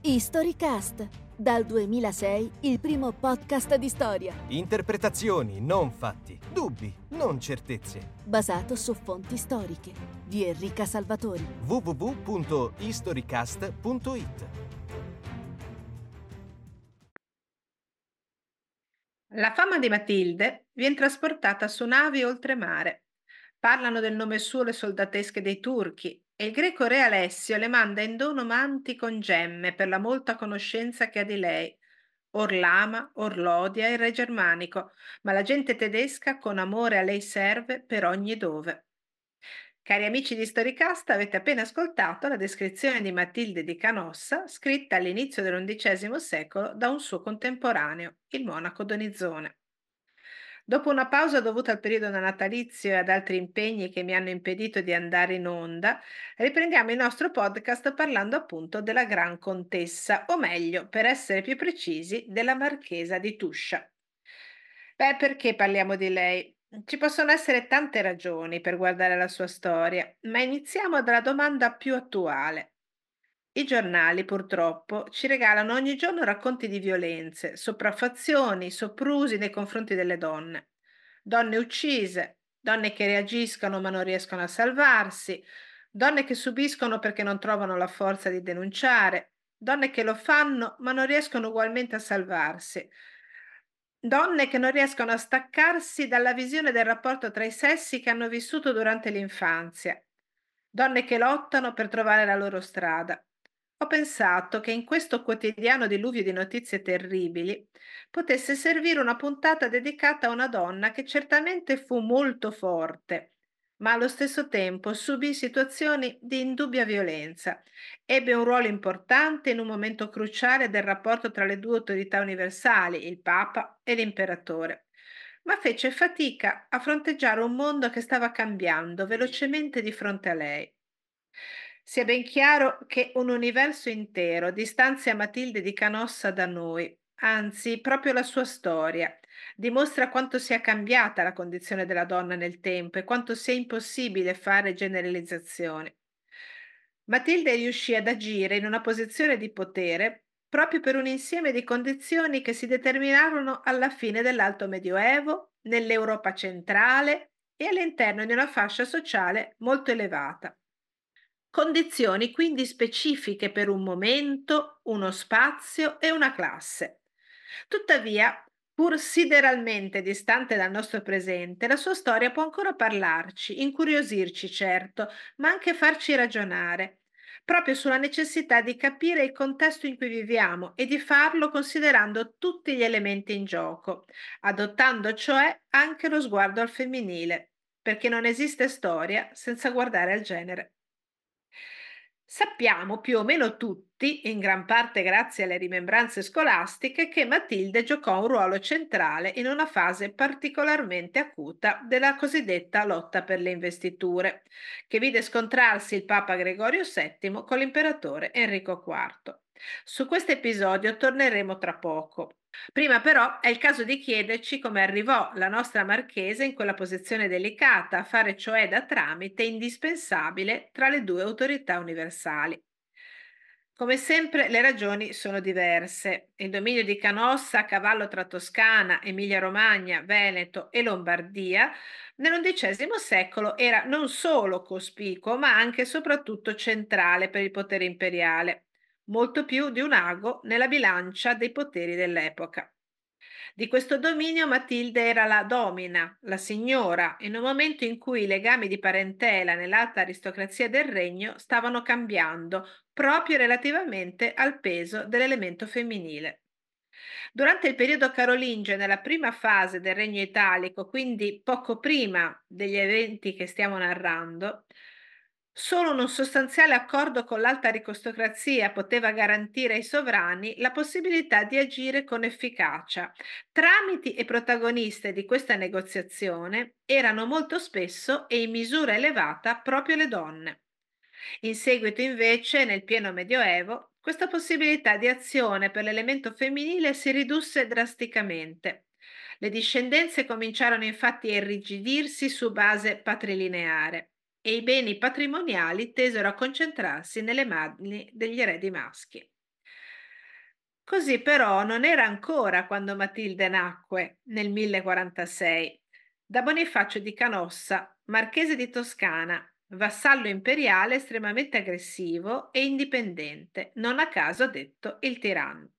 Historycast, dal 2006 il primo podcast di storia. Interpretazioni, non fatti. Dubbi, non certezze. Basato su fonti storiche. Di Enrica Salvatori. www.historycast.it. La fama di Matilde viene trasportata su navi oltremare. Parlano del nome suo le soldatesche dei turchi e il greco re Alessio le manda in dono manti con gemme per la molta conoscenza che ha di lei. Or l'ama, or l'odia il re germanico, ma la gente tedesca con amore a lei serve per ogni dove. Cari amici di Storicast, avete appena ascoltato la descrizione di Matilde di Canossa, scritta all'inizio dell'undicesimo secolo da un suo contemporaneo, il monaco Donizzone. Dopo una pausa dovuta al periodo natalizio e ad altri impegni che mi hanno impedito di andare in onda, riprendiamo il nostro podcast parlando appunto della Gran Contessa, o meglio, per essere più precisi, della Marchesa di Tuscia. Perché parliamo di lei? Ci possono essere tante ragioni per guardare la sua storia, ma iniziamo dalla domanda più attuale. I giornali, purtroppo, ci regalano ogni giorno racconti di violenze, sopraffazioni, soprusi nei confronti delle donne. Donne uccise, donne che reagiscono ma non riescono a salvarsi, donne che subiscono perché non trovano la forza di denunciare, donne che lo fanno ma non riescono ugualmente a salvarsi. Donne che non riescono a staccarsi dalla visione del rapporto tra i sessi che hanno vissuto durante l'infanzia. Donne che lottano per trovare la loro strada. Ho pensato che in questo quotidiano diluvio di notizie terribili potesse servire una puntata dedicata a una donna che certamente fu molto forte, ma allo stesso tempo subì situazioni di indubbia violenza. Ebbe un ruolo importante in un momento cruciale del rapporto tra le due autorità universali, il Papa e l'Imperatore, ma fece fatica a fronteggiare un mondo che stava cambiando velocemente di fronte a lei. Sia ben chiaro che un universo intero distanzia Matilde di Canossa da noi, anzi, proprio la sua storia dimostra quanto sia cambiata la condizione della donna nel tempo e quanto sia impossibile fare generalizzazioni. Matilde riuscì ad agire in una posizione di potere proprio per un insieme di condizioni che si determinarono alla fine dell'Alto Medioevo, nell'Europa centrale e all'interno di una fascia sociale molto elevata. Condizioni quindi specifiche per un momento, uno spazio e una classe. Tuttavia, pur sideralmente distante dal nostro presente, la sua storia può ancora parlarci, incuriosirci certo, ma anche farci ragionare, proprio sulla necessità di capire il contesto in cui viviamo e di farlo considerando tutti gli elementi in gioco, adottando cioè anche lo sguardo al femminile, perché non esiste storia senza guardare al genere. Sappiamo più o meno tutti, in gran parte grazie alle rimembranze scolastiche, che Matilde giocò un ruolo centrale in una fase particolarmente acuta della cosiddetta lotta per le investiture, che vide scontrarsi il Papa Gregorio VII con l'imperatore Enrico IV. Su questo episodio torneremo tra poco. Prima però è il caso di chiederci come arrivò la nostra marchesa in quella posizione delicata, a fare cioè da tramite indispensabile tra le due autorità universali. Come sempre le ragioni sono diverse. Il dominio di Canossa, a cavallo tra Toscana, Emilia-Romagna, Veneto e Lombardia, nell'undicesimo secolo era non solo cospicuo, ma anche e soprattutto centrale per il potere imperiale, molto più di un ago nella bilancia dei poteri dell'epoca. Di questo dominio Matilde era la domina, la signora, in un momento in cui i legami di parentela nell'alta aristocrazia del regno stavano cambiando proprio relativamente al peso dell'elemento femminile. Durante il periodo carolingio, nella prima fase del Regno Italico, quindi poco prima degli eventi che stiamo narrando, solo un sostanziale accordo con l'alta aristocrazia poteva garantire ai sovrani la possibilità di agire con efficacia. Tramiti e protagoniste di questa negoziazione erano molto spesso e in misura elevata proprio le donne. In seguito, invece, nel pieno Medioevo, questa possibilità di azione per l'elemento femminile si ridusse drasticamente. Le discendenze cominciarono infatti a irrigidirsi su base patrilineare e i beni patrimoniali tesero a concentrarsi nelle mani degli eredi maschi. Così però non era ancora quando Matilde nacque nel 1046, da Bonifacio di Canossa, marchese di Toscana, vassallo imperiale estremamente aggressivo e indipendente, non a caso detto il tiranno.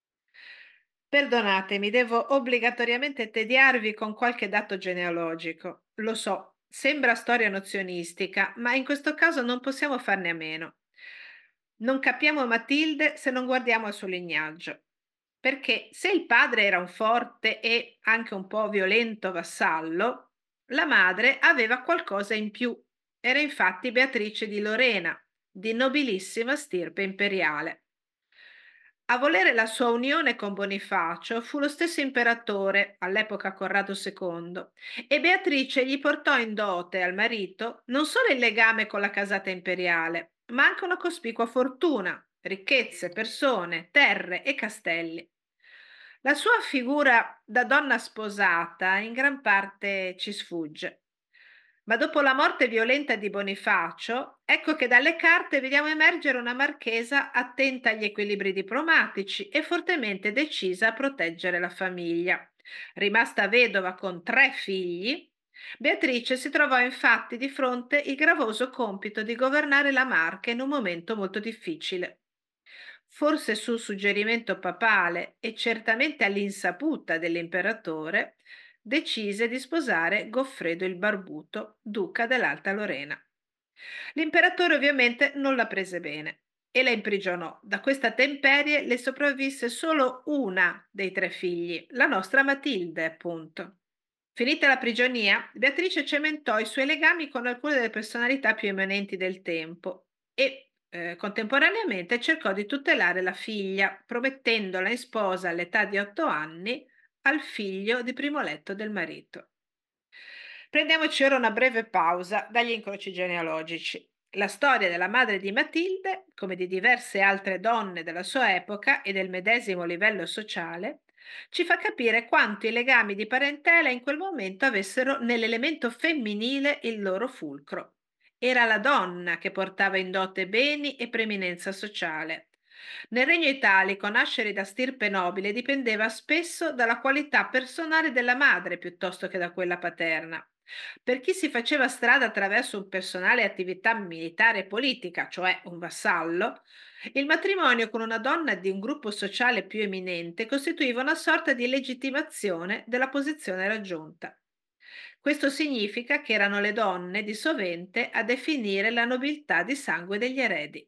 Perdonatemi, devo obbligatoriamente tediarvi con qualche dato genealogico. Lo so, sembra storia nozionistica, ma in questo caso non possiamo farne a meno. Non capiamo Matilde se non guardiamo al suo lignaggio. Perché se il padre era un forte e anche un po' violento vassallo, la madre aveva qualcosa in più. Era infatti Beatrice di Lorena, di nobilissima stirpe imperiale. A volere la sua unione con Bonifacio fu lo stesso imperatore, all'epoca Corrado II, e Beatrice gli portò in dote al marito non solo il legame con la casata imperiale, ma anche una cospicua fortuna, ricchezze, persone, terre e castelli. La sua figura da donna sposata in gran parte ci sfugge. Ma dopo la morte violenta di Bonifacio, ecco che dalle carte vediamo emergere una marchesa attenta agli equilibri diplomatici e fortemente decisa a proteggere la famiglia. Rimasta vedova con 3 figli, Beatrice si trovò infatti di fronte il gravoso compito di governare la Marca in un momento molto difficile. Forse su suggerimento papale e certamente all'insaputa dell'imperatore, decise di sposare Goffredo il Barbuto, duca dell'Alta Lorena. L'imperatore ovviamente non la prese bene e la imprigionò. Da questa temperie le sopravvisse solo una dei 3 figli, la nostra Matilde, appunto. Finita la prigionia, Beatrice cementò i suoi legami con alcune delle personalità più eminenti del tempo e contemporaneamente cercò di tutelare la figlia, promettendola in sposa all'età di 8 anni al figlio di primo letto del marito. Prendiamoci ora una breve pausa dagli incroci genealogici. La storia della madre di Matilde, come di diverse altre donne della sua epoca e del medesimo livello sociale, ci fa capire quanto i legami di parentela in quel momento avessero nell'elemento femminile il loro fulcro. Era la donna che portava in dote beni e preeminenza sociale. Nel regno italico nascere da stirpe nobile dipendeva spesso dalla qualità personale della madre piuttosto che da quella paterna. Per chi si faceva strada attraverso un personale attività militare e politica, cioè un vassallo, il matrimonio con una donna di un gruppo sociale più eminente costituiva una sorta di legittimazione della posizione raggiunta. Questo significa che erano le donne di sovente a definire la nobiltà di sangue degli eredi.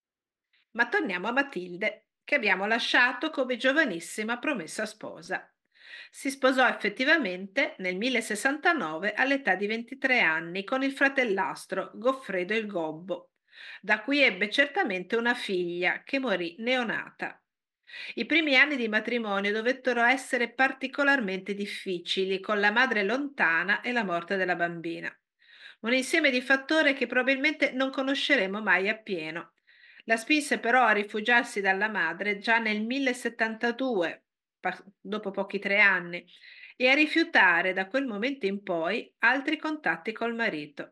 Ma torniamo a Matilde, che abbiamo lasciato come giovanissima promessa sposa. Si sposò effettivamente nel 1069 all'età di 23 anni con il fratellastro Goffredo il Gobbo, da cui ebbe certamente una figlia che morì neonata. I primi anni di matrimonio dovettero essere particolarmente difficili, con la madre lontana e la morte della bambina. Un insieme di fattori che probabilmente non conosceremo mai appieno. La spinse però a rifugiarsi dalla madre già nel 1072, dopo pochi 3 anni, e a rifiutare da quel momento in poi altri contatti col marito.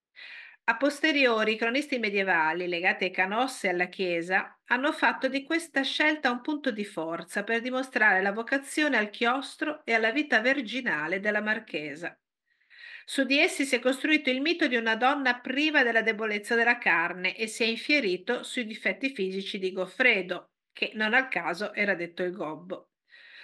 A posteriori, i cronisti medievali legati ai Canosse e alla Chiesa hanno fatto di questa scelta un punto di forza per dimostrare la vocazione al chiostro e alla vita virginale della marchesa. Su di essi si è costruito il mito di una donna priva della debolezza della carne e si è infierito sui difetti fisici di Goffredo, che non al caso era detto il gobbo.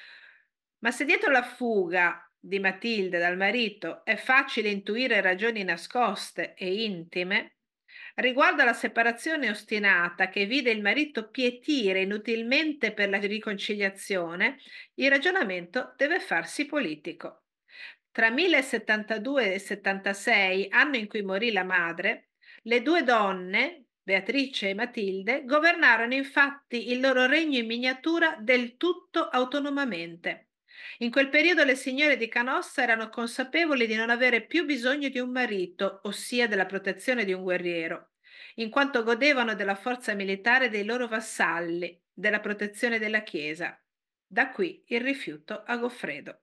Ma se dietro la fuga di Matilde dal marito è facile intuire ragioni nascoste e intime, riguardo alla separazione ostinata che vide il marito pietire inutilmente per la riconciliazione, il ragionamento deve farsi politico. Tra 1072 e 76, anno in cui morì la madre, le 2 donne, Beatrice e Matilde, governarono infatti il loro regno in miniatura del tutto autonomamente. In quel periodo le signore di Canossa erano consapevoli di non avere più bisogno di un marito, ossia della protezione di un guerriero, in quanto godevano della forza militare dei loro vassalli, della protezione della Chiesa. Da qui il rifiuto a Goffredo.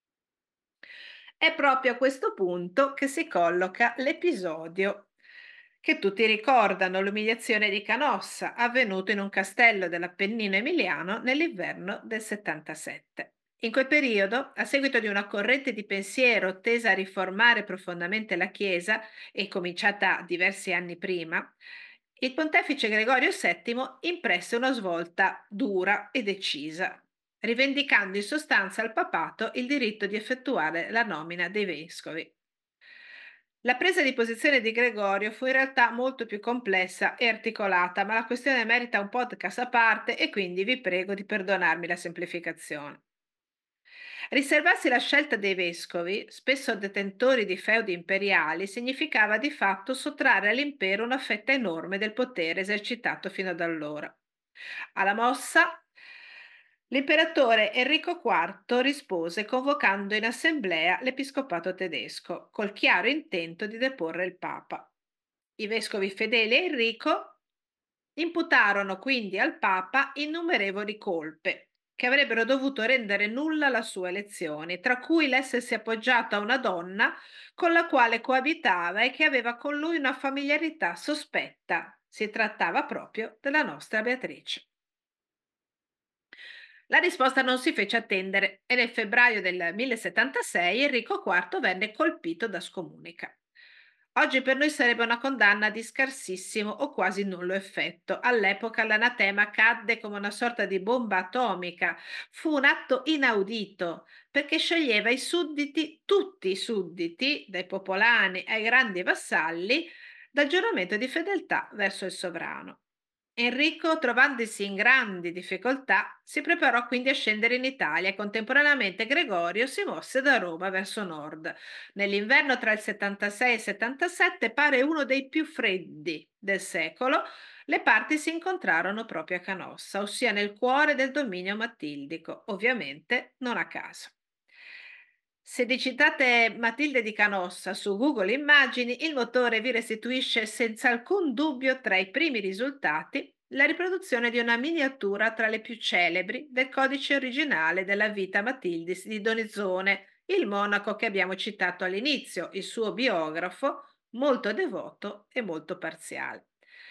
È proprio a questo punto che si colloca l'episodio che tutti ricordano l'umiliazione di Canossa, avvenuto in un castello dell'Appennino emiliano nell'inverno del 77. In quel periodo, a seguito di una corrente di pensiero tesa a riformare profondamente la Chiesa e cominciata diversi anni prima, il pontefice Gregorio VII impresse una svolta dura e decisa, rivendicando in sostanza al papato il diritto di effettuare la nomina dei vescovi. La presa di posizione di Gregorio fu in realtà molto più complessa e articolata, ma la questione merita un podcast a parte e quindi vi prego di perdonarmi la semplificazione. Riservarsi la scelta dei vescovi, spesso detentori di feudi imperiali, significava di fatto sottrarre all'impero una fetta enorme del potere esercitato fino ad allora. Alla mossa, l'imperatore Enrico IV rispose convocando in assemblea l'episcopato tedesco, col chiaro intento di deporre il papa. I vescovi fedeli a Enrico imputarono quindi al papa innumerevoli colpe, che avrebbero dovuto rendere nulla la sua elezione, tra cui l'essersi appoggiato a una donna con la quale coabitava e che aveva con lui una familiarità sospetta. Si trattava proprio della nostra Beatrice. La risposta non si fece attendere e nel febbraio del 1076 Enrico IV venne colpito da scomunica. Oggi per noi sarebbe una condanna di scarsissimo o quasi nullo effetto. All'epoca l'anatema cadde come una sorta di bomba atomica. Fu un atto inaudito perché scioglieva i sudditi, tutti i sudditi, dai popolani ai grandi vassalli, dal giuramento di fedeltà verso il sovrano. Enrico, trovandosi in grandi difficoltà, si preparò quindi a scendere in Italia e contemporaneamente Gregorio si mosse da Roma verso nord. Nell'inverno tra il 76 e il 77 pare uno dei più freddi del secolo, le parti si incontrarono proprio a Canossa, ossia nel cuore del dominio matildico, ovviamente non a caso. Se digitate Matilde di Canossa su Google Immagini, il motore vi restituisce senza alcun dubbio tra i primi risultati la riproduzione di una miniatura tra le più celebri del codice originale della vita Matildis di Donizone, il monaco che abbiamo citato all'inizio, il suo biografo, molto devoto e molto parziale.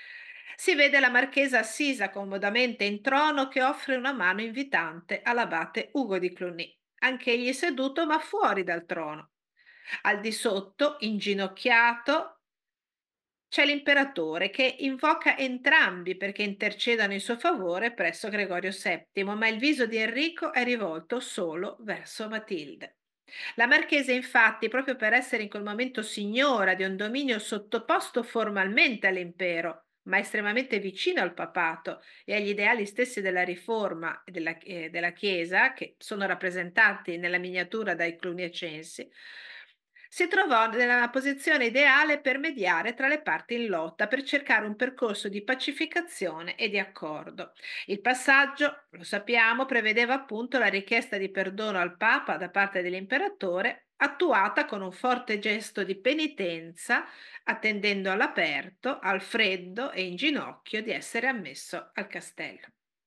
Si vede la marchesa assisa comodamente in trono che offre una mano invitante all'abate Ugo di Cluny, anch'egli seduto ma fuori dal trono. Al di sotto, inginocchiato, c'è l'imperatore che invoca entrambi perché intercedano in suo favore presso Gregorio VII, ma il viso di Enrico è rivolto solo verso Matilde. La marchesa, infatti, proprio per essere in quel momento signora di un dominio sottoposto formalmente all'impero, ma estremamente vicino al papato e agli ideali stessi della riforma e della Chiesa, che sono rappresentati nella miniatura dai cluniacensi, si trovò nella posizione ideale per mediare tra le parti in lotta, per cercare un percorso di pacificazione e di accordo. Il passaggio, lo sappiamo, prevedeva appunto la richiesta di perdono al Papa da parte dell'imperatore, attuata con un forte gesto di penitenza, attendendo all'aperto, al freddo e in ginocchio di essere ammesso al castello.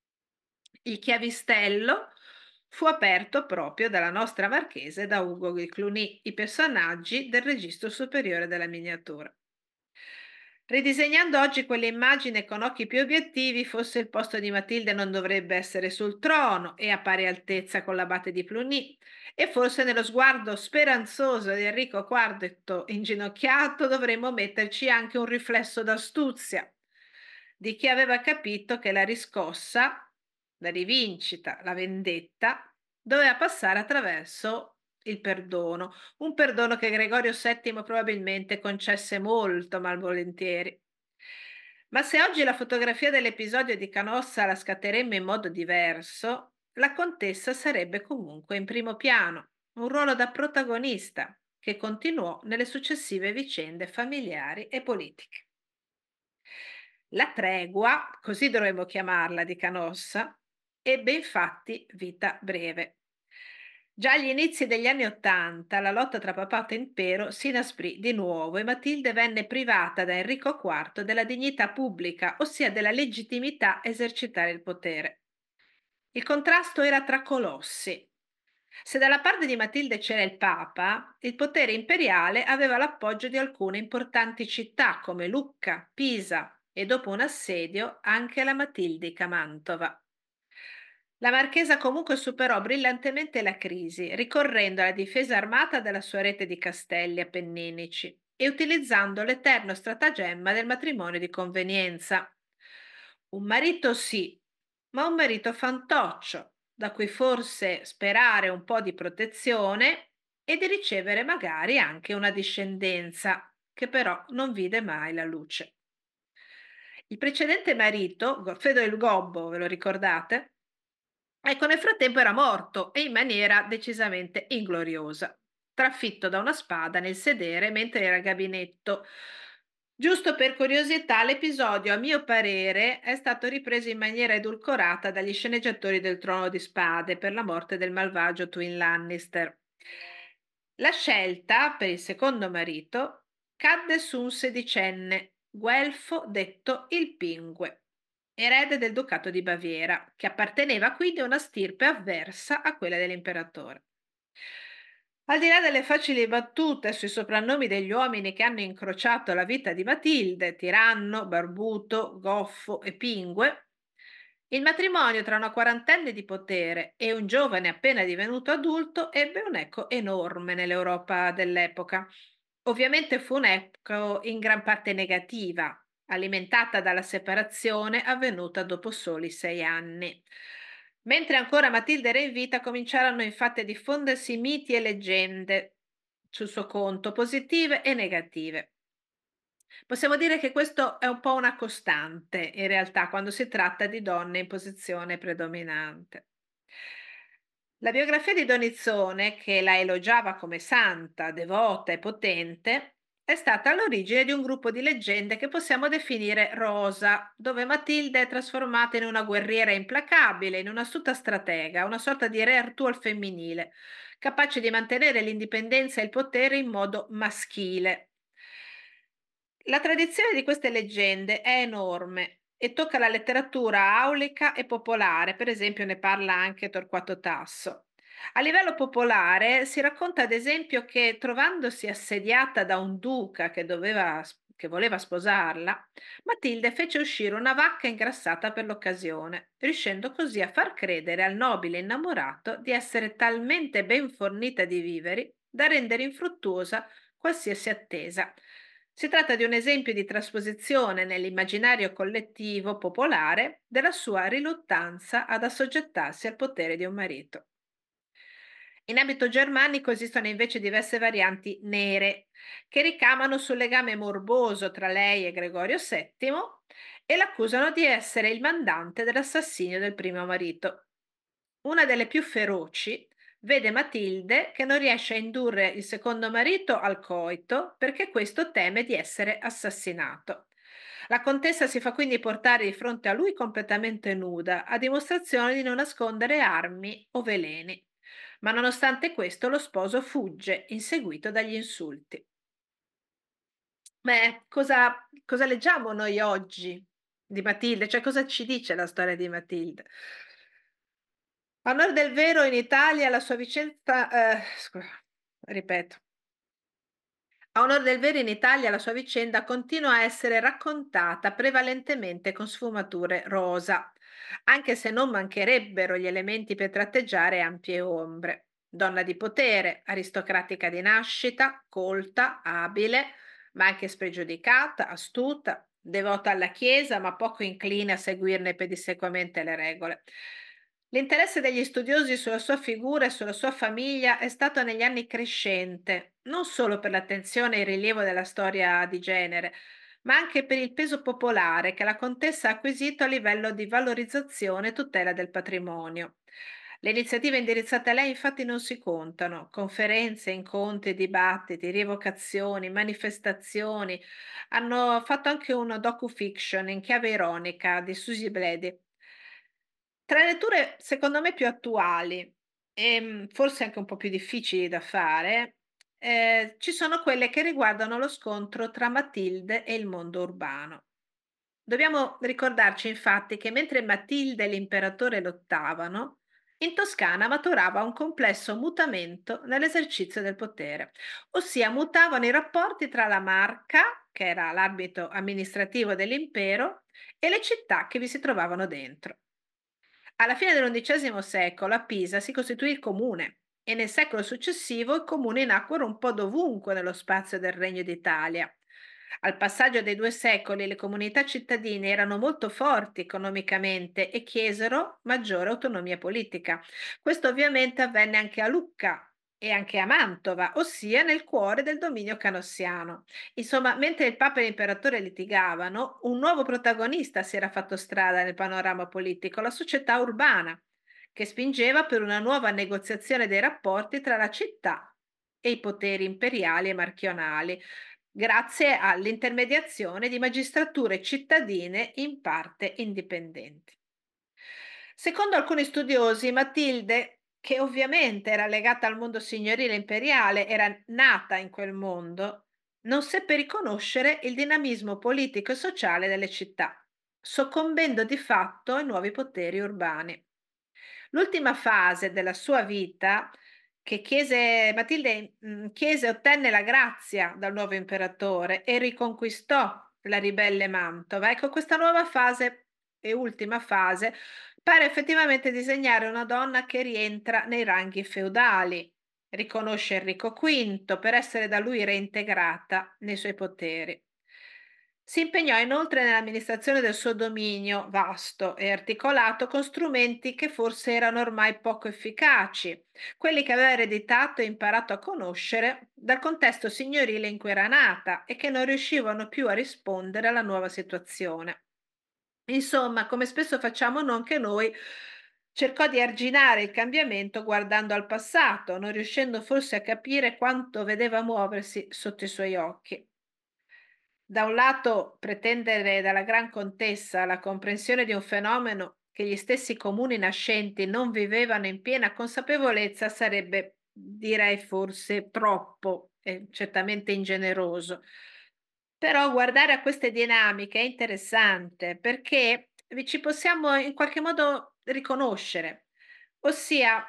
Il chiavistello fu aperto proprio dalla nostra marchese da Ugo di Cluny, i personaggi del registro superiore della miniatura. Ridisegnando oggi quell'immagine con occhi più obiettivi, forse il posto di Matilde non dovrebbe essere sul trono e a pari altezza con l'abate di Cluny, e forse nello sguardo speranzoso di Enrico IV inginocchiato dovremmo metterci anche un riflesso d'astuzia di chi aveva capito che la riscossa, la rivincita, la vendetta doveva passare attraverso il perdono, un perdono che Gregorio VII probabilmente concesse molto malvolentieri. Ma se oggi la fotografia dell'episodio di Canossa la scatteremmo in modo diverso, la contessa sarebbe comunque in primo piano, un ruolo da protagonista che continuò nelle successive vicende familiari e politiche. La tregua, così dovremmo chiamarla, di Canossa, ebbe infatti vita breve. Già agli inizi degli anni Ottanta la lotta tra papato e impero si inasprì di nuovo e Matilde venne privata da Enrico IV della dignità pubblica, ossia della legittimità a esercitare il potere. Il contrasto era tra colossi. Se dalla parte di Matilde c'era il Papa, il potere imperiale aveva l'appoggio di alcune importanti città come Lucca, Pisa e dopo un assedio anche la Matildica Mantova. La marchesa comunque superò brillantemente la crisi, ricorrendo alla difesa armata della sua rete di castelli appenninici e utilizzando l'eterno stratagemma del matrimonio di convenienza. Un marito sì, ma un marito fantoccio, da cui forse sperare un po' di protezione e di ricevere magari anche una discendenza, che però non vide mai la luce. Il precedente marito, Goffredo il Gobbo, ve lo ricordate? Ecco, nel frattempo era morto e in maniera decisamente ingloriosa, trafitto da una spada nel sedere mentre era al gabinetto. Giusto per curiosità, l'episodio, a mio parere, è stato ripreso in maniera edulcorata dagli sceneggiatori del Trono di Spade per la morte del malvagio Twin Lannister. La scelta per il secondo marito cadde su un sedicenne, guelfo detto il Pingue, erede del Ducato di Baviera, che apparteneva quindi a una stirpe avversa a quella dell'imperatore. Al di là delle facili battute sui soprannomi degli uomini che hanno incrociato la vita di Matilde, tiranno, barbuto, goffo e pingue, il matrimonio tra una quarantenne di potere e un giovane appena divenuto adulto ebbe un eco enorme nell'Europa dell'epoca. Ovviamente fu un'eco in gran parte negativa, alimentata dalla separazione avvenuta dopo soli 6 anni. Mentre ancora Matilde era in vita, cominciarono infatti a diffondersi miti e leggende sul suo conto, positive e negative. Possiamo dire che questo è un po' una costante, in realtà, quando si tratta di donne in posizione predominante. La biografia di Donizzone, che la elogiava come santa, devota e potente, è stata all'origine di un gruppo di leggende che possiamo definire rosa, dove Matilde è trasformata in una guerriera implacabile, in un'astuta stratega, una sorta di re Artù al femminile, capace di mantenere l'indipendenza e il potere in modo maschile. La tradizione di queste leggende è enorme e tocca la letteratura aulica e popolare, per esempio ne parla anche Torquato Tasso. A livello popolare si racconta ad esempio che trovandosi assediata da un duca che voleva sposarla, Matilde fece uscire una vacca ingrassata per l'occasione, riuscendo così a far credere al nobile innamorato di essere talmente ben fornita di viveri da rendere infruttuosa qualsiasi attesa. Si tratta di un esempio di trasposizione nell'immaginario collettivo popolare della sua riluttanza ad assoggettarsi al potere di un marito. In ambito germanico esistono invece diverse varianti nere che ricamano sul legame morboso tra lei e Gregorio VII e l'accusano di essere il mandante dell'assassinio del primo marito. Una delle più feroci vede Matilde che non riesce a indurre il secondo marito al coito perché questo teme di essere assassinato. La contessa si fa quindi portare di fronte a lui completamente nuda, a dimostrazione di non nascondere armi o veleni. Ma nonostante questo lo sposo fugge, inseguito dagli insulti. Beh, cosa leggiamo noi oggi di Matilde? Cioè, cosa ci dice la storia di Matilde? A onor del vero in Italia la sua vicenda ripeto. A onor del vero in Italia la sua vicenda continua a essere raccontata prevalentemente con sfumature rosa, anche se non mancherebbero gli elementi per tratteggiare ampie ombre. Donna di potere, aristocratica di nascita, colta, abile, ma anche spregiudicata, astuta, devota alla Chiesa, ma poco incline a seguirne pedissequamente le regole. L'interesse degli studiosi sulla sua figura e sulla sua famiglia è stato negli anni crescente, non solo per l'attenzione e il rilievo della storia di genere, ma anche per il peso popolare che la contessa ha acquisito a livello di valorizzazione e tutela del patrimonio. Le iniziative indirizzate a lei infatti non si contano: conferenze, incontri, dibattiti, rievocazioni, manifestazioni. Hanno fatto anche un docu-fiction in chiave ironica di Susie Bledi. Tra le letture secondo me più attuali e, forse anche un po' più difficili da fare, ci sono quelle che riguardano lo scontro tra Matilde e il mondo urbano. Dobbiamo ricordarci infatti che mentre Matilde e l'imperatore lottavano, In Toscana maturava un complesso mutamento nell'esercizio del potere, ossia mutavano i rapporti tra la Marca, che era l'arbitro amministrativo dell'impero, e le città che vi si trovavano dentro. Alla fine dell'undicesimo secolo a Pisa si costituì il comune e nel secolo successivo i comuni nacquero un po' dovunque nello spazio del Regno d'Italia. Al passaggio dei 2 secoli le comunità cittadine erano molto forti economicamente e chiesero maggiore autonomia politica. Questo ovviamente avvenne anche a Lucca e anche a Mantova, ossia nel cuore del dominio canossiano. Insomma, mentre il Papa e l'imperatore litigavano, un nuovo protagonista si era fatto strada nel panorama politico, la società urbana, che spingeva per una nuova negoziazione dei rapporti tra la città e i poteri imperiali e marchionali, grazie all'intermediazione di magistrature cittadine in parte indipendenti. Secondo alcuni studiosi, Matilde, che ovviamente era legata al mondo signorile imperiale, era nata in quel mondo, non seppe riconoscere il dinamismo politico e sociale delle città, soccombendo di fatto ai nuovi poteri urbani. L'ultima fase della sua vita, Matilde chiese e ottenne la grazia dal nuovo imperatore e riconquistò la ribelle Mantova. Ecco, questa nuova fase e ultima fase pare effettivamente disegnare una donna che rientra nei ranghi feudali, riconosce Enrico V per essere da lui reintegrata nei suoi poteri. Si impegnò inoltre nell'amministrazione del suo dominio vasto e articolato con strumenti che forse erano ormai poco efficaci, quelli che aveva ereditato e imparato a conoscere dal contesto signorile in cui era nata e che non riuscivano più a rispondere alla nuova situazione. Insomma, come spesso facciamo anche noi, cercò di arginare il cambiamento guardando al passato, non riuscendo forse a capire quanto vedeva muoversi sotto i suoi occhi. Da un lato, pretendere dalla Gran Contessa la comprensione di un fenomeno che gli stessi comuni nascenti non vivevano in piena consapevolezza sarebbe, direi forse, troppo e certamente ingeneroso. Però guardare a queste dinamiche è interessante perché ci possiamo in qualche modo riconoscere, ossia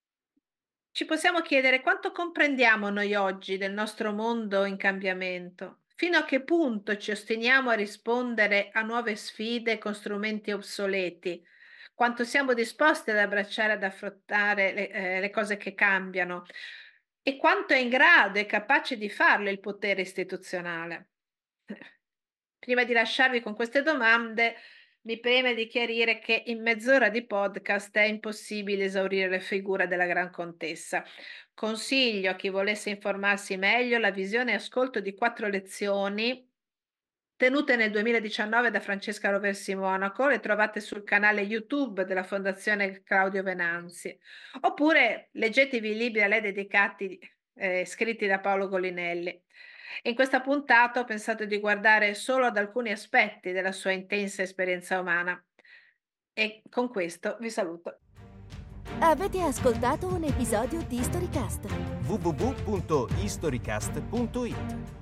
ci possiamo chiedere quanto comprendiamo noi oggi del nostro mondo in cambiamento, fino a che punto ci ostiniamo a rispondere a nuove sfide con strumenti obsoleti, quanto siamo disposti ad abbracciare, ad affrontare le cose che cambiano e quanto è in grado e capace di farlo il potere istituzionale. Prima di lasciarvi con queste domande, mi preme di chiarire che in mezz'ora di podcast è impossibile esaurire le figure della Gran Contessa. Consiglio a chi volesse informarsi meglio la visione e ascolto di 4 lezioni tenute nel 2019 da Francesca Roversi Monaco, le trovate sul canale YouTube della Fondazione Claudio Venanzi. Oppure leggetevi i libri a lei dedicati, scritti da Paolo Golinelli. In questa puntata ho pensato di guardare solo ad alcuni aspetti della sua intensa esperienza umana. E con questo vi saluto. Avete ascoltato un episodio di Storycast? www.historycast.it